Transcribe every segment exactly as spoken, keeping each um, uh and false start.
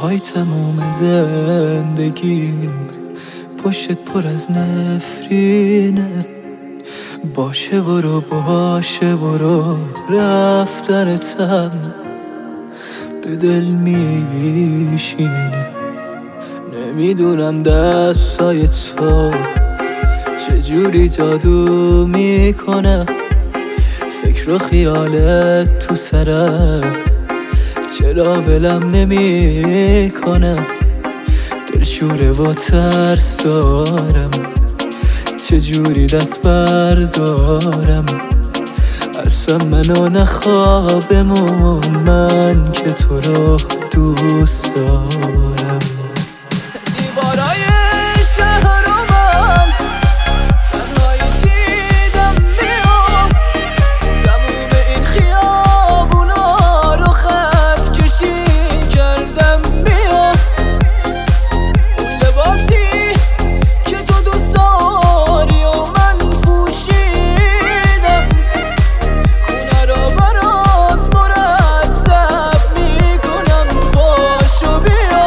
شبهای تموم زندگیم پشتت پر از نفرینه. باشه برو باشه برو، رفتنتم به دل میشینه. نمیدونم دستای تو چجوری جادو میکنه، فکر و خیالت تو سرم چرا ولم نمیکنه. دلشوره و ترس دارم، چجوری دست بردارم، اصلا منو نخواه بمون، من که تو رو دوست دارم. دیوارای شهر و من تنهایی دیدم میام، تموم این خیابونا رو خط کشی کردم میام. اون لباسی که تو دوست داری و من پوشیدم، خونه رو برات مرتب میکنم، باشو بیا.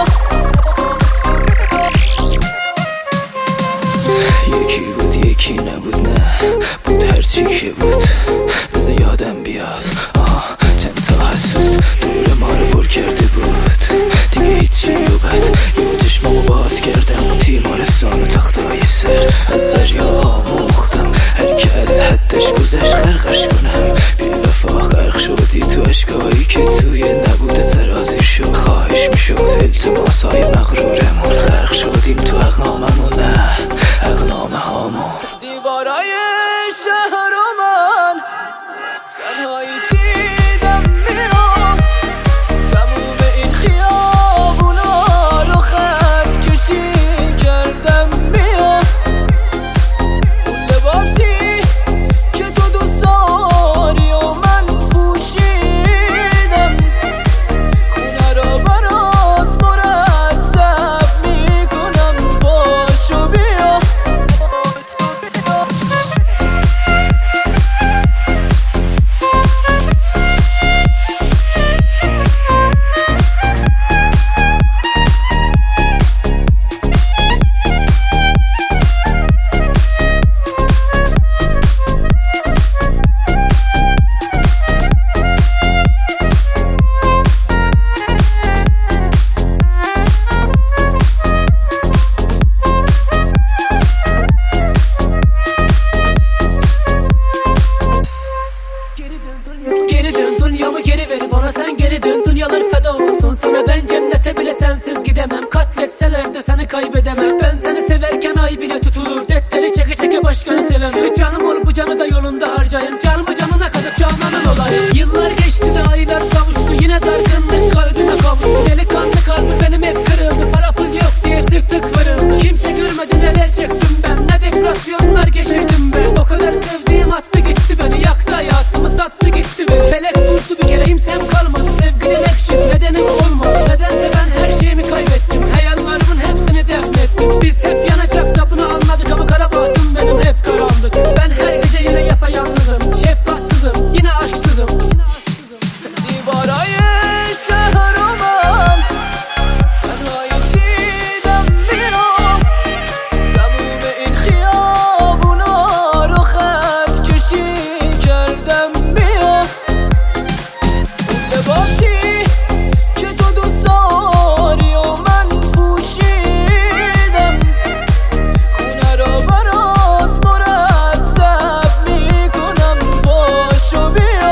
یکی بود یکی نبود، نه بود هرچی که بود، بذار یادم بیاد. آه چند تا حسود دور ما رو پر کرده بود، دیگه هیچی و بد یه چشمامو باز کردم و تیمارستان و تختای سرد از دریا آموختم، هر که از حدش گذشت غرقش کنم. بی وفا غرق شدی تو اشکایی که توی نبوده ترازی شد، خواهش میشد التماسای مغرورمون، غرق شدیم تو اقلاممون، نه اقلامه هامون. دیوارای شهر و من تنهایی دیدم میام، تموم این خیابونا رو خط کشی کردم میام. اون لباسی که تو دوست داری و من پوشیدم، خونه رو برات مرتب میکنم، باشو بیا. Geri dön dünyamı geri ver bana, sen geri dön, dünyalar feda olsun sana. Ben cennete bile sensiz gidemem, katletseler de seni kaybedemem. Ben seni severken ay bile tutulur, defteri çeke çeke başkanı sevemem. Canım ol bu canı da yolunda harcayım, canımı canına katıp cananın olayım. Yıllar geçti de aylar savuştu, yine dargınlık kalbime kavuştu. Delikanlı kalbi benim hep kırıldı, para pul yok diye sırtlık kırıldı. Kimse görmedi neler çektim ben, ne depresyonlar geçirdim ben. O kadar sevdiğim attı gitti beni, yaktı hayatımı sattı gitti beni. Felek vurdu bir kere kimsem kalmadı, sevgilin ekşim nedenim olmadı. Nedense ben her şeyimi kaybettim, hayallerimin hepsini defnettim. Biz hep yanacak bunu anladık ama kara bahtım benim hep karanlık. Ben her gece yine yapayalnızım, şefkatsızım yine aşksızım. دیوارای شهر و من تنهایی دیدم میام، تموم این خیابونا رو خط کشی کردم میام. اون لباسی که تو دوست داری و من پوشیدم، خونه رو برات مرتب میکنم، باشو بیا.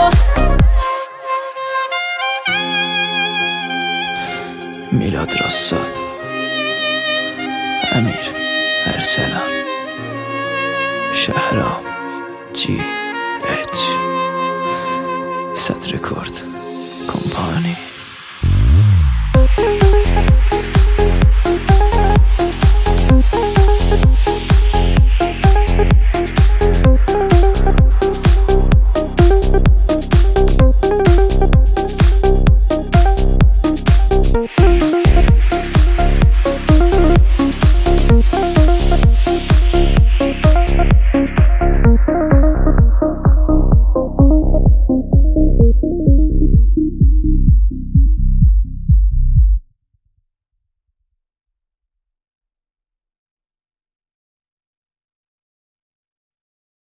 میلاد راستاد، امیر ارسلان، شهرام.